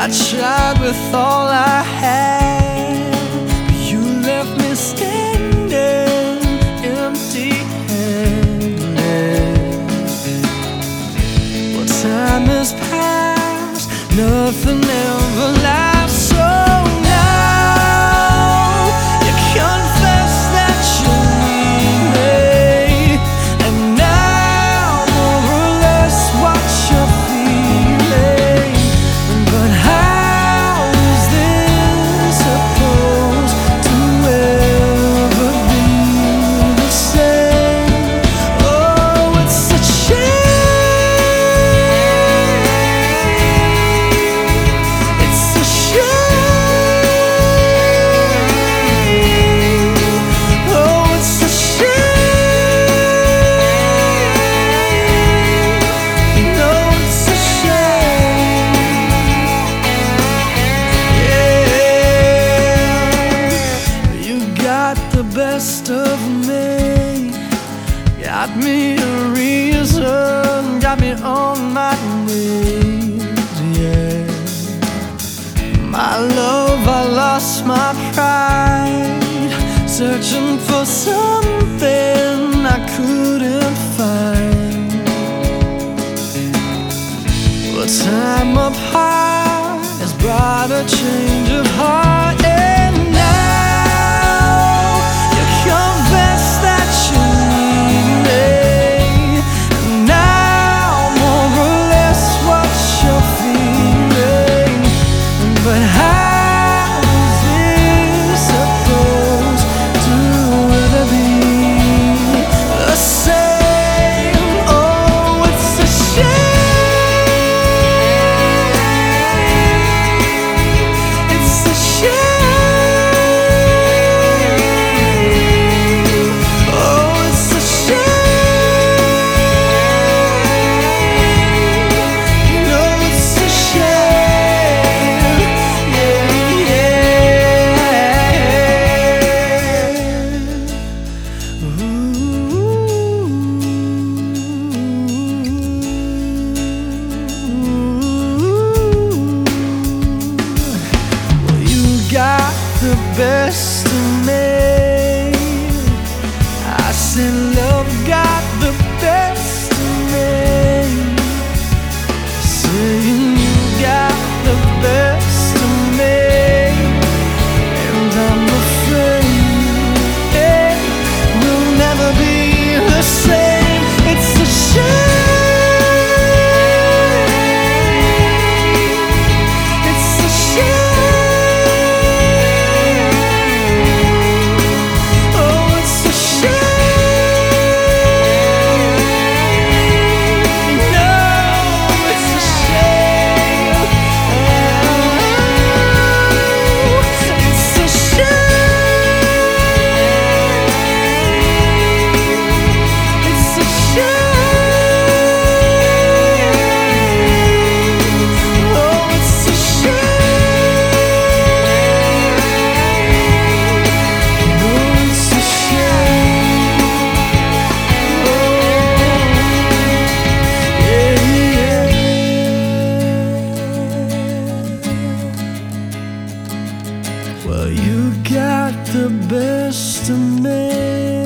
tried with all I had, but you left me standing empty-handed. Well, time has passed, nothing ever lasts. So now you confess that you need me, and now more or less what you're feeling. But how is this supposed to ever be the same? Oh, it's a shame. It's a shame. Oh, it's a shame. No, it's a shame. Yeah, you got the best of me, got me a reason, got me on my knees. Yeah, my love, I lost my pride, searching for something I couldn't find. But time apart has brought a change of heart, and now you confess that you need me, and now more or less what you're feeling. But how is this supposed to ever be the same? Oh, it's a shame. It's a shame. Oh, it's a shame. No, it's a shame. Yeah, yeah. Well, you got the best of me. I said love got the best of me, saying you got the best of me, and I'm afraid we'll never be the same. It's a shame. It's a shame. Oh, it's a shame. No, it's a shame. Oh, it's a shame. It's a shame. Oh, it's a shame. No, it's a shame. Oh, yeah, yeah. Well, you got the best of me.